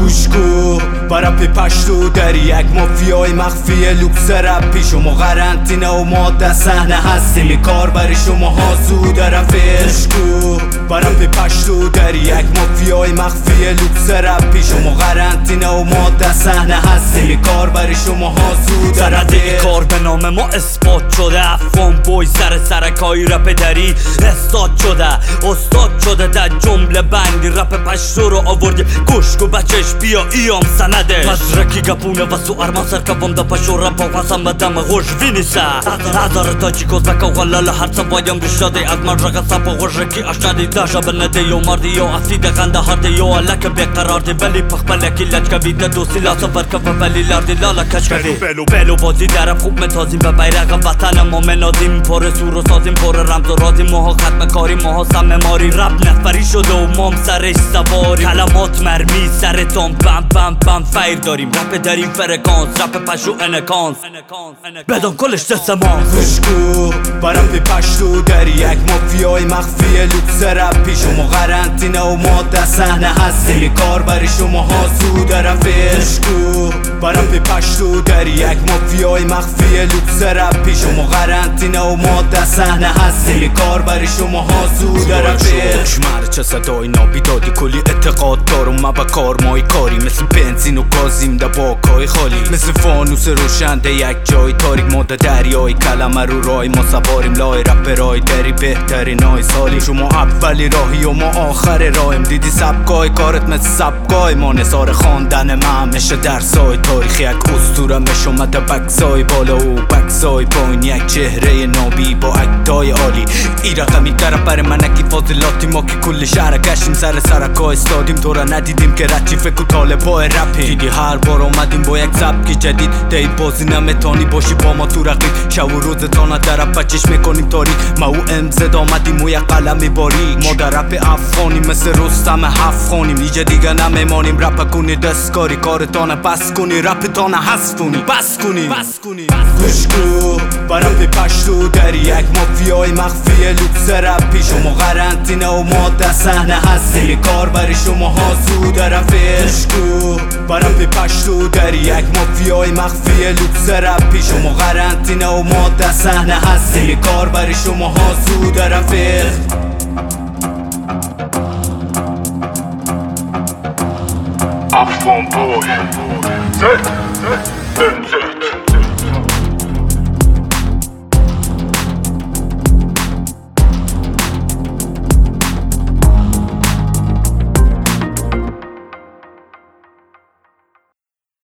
گوش کو برای پشتو داری یک مافیای مخفی لوکس رپی شما قرنطینه و ما در صحنه هستیم کار برای شما ها زود رفته گوش کو برای پشتو داری یک مافیای مخفی لوکس رپی شما قرنطینه و ما در صحنه هستیم کار برای شما ها زود رفته کار به نام ما اثبات شده افغان بوی سرکای رپ دری استاد شده استاد شده در جمله بندی رپ پشتو رو آوردی گوش کو بچش بیا ایام سندش مزرکی گپونه و سو ارمان سرکوام دا پشو رپ و قسم بدم خوش وینیسه هزار تاچی کزک و غلال هر سوایم رشاده از من رقص و غرکی اشنادی داشا بنده یو مردی یو افید غنده هرده یو علک بیقرار دی ولی پخ بلکی لچکویده دو سیلا سفر کفه ولی لردی لالا کشکوی بلو بازی درم خوب متازیم به بیرق وطن ما منازیم پر سور و سازیم پر رمز و رازیم ماها ختم کاری ماها سم ماری رب نفری شده و مام سرش سواری کلمات مرمی سرتان بم بم بم فیر داریم رپ داریم فرکانس رپ پشو انکانس بدان کلش دست ما خوشگو برای پشتو داری یک مافیای مخفی لوکس رپی شما قرنطینه و ما در صحنه هستیم کار برای شما ها زود رفته خوشگو برای پشتو داری یک مافیای مخفی لوکس رپی شما قرنطینه و ما در صحنه هستیم کار برای شما ها زود رفته دشمر چه صدای نابیدادی کلی اعتقاد دارم ما با کار مای کاری مثل بنزین و گازیم در باکای خالی مثل فانوس روشنده یک جای تاریک ما در دریای کلمه رو رای ما سواریم لای رپ رای داری بهترین های سالیم شما اولی راهی و ما آخر راهیم دیدی سبکای کارت مثل سبکای ما نثار خواندن من میشه درسای تاریخی یک اسطوره میشه اومده بکسای بالا و بکسای پایین یک چهره نابی با اکتای عالی ای رقمی در بر منکی فاضلاتی ما که کل شهر گشتیم سرکای استادیم تو را ندیدیم که رچی فکر و طالبای رپی دیدی هر بار آمدیم با یک سبکی جدید دی بازی نمیتانی باشی با ما تو رقیب شب و روز تانا در رپ بچش میکنیم تاریک ما او امزد آمدیم و یک قلم باریک ما در رپ افغانی مثل رستم هفت خانیم ایجا دیگه نمیمانیم رپ کنی دستکاری کارتانه بس کنی رپتانه حذفونی بس کنی خوشگو برای پشتو داری یک مافیای مخفی لوکس رپی شما قرنطینه و ما در صحنه هستیم کار برای شما ها زود رفته خوشگو برای پشتو داری یک مافیای مخفی لوکس رپی شما قرنطینه و ما در صحنه هستیم کار برای شما ها زود رفته Afghan boy,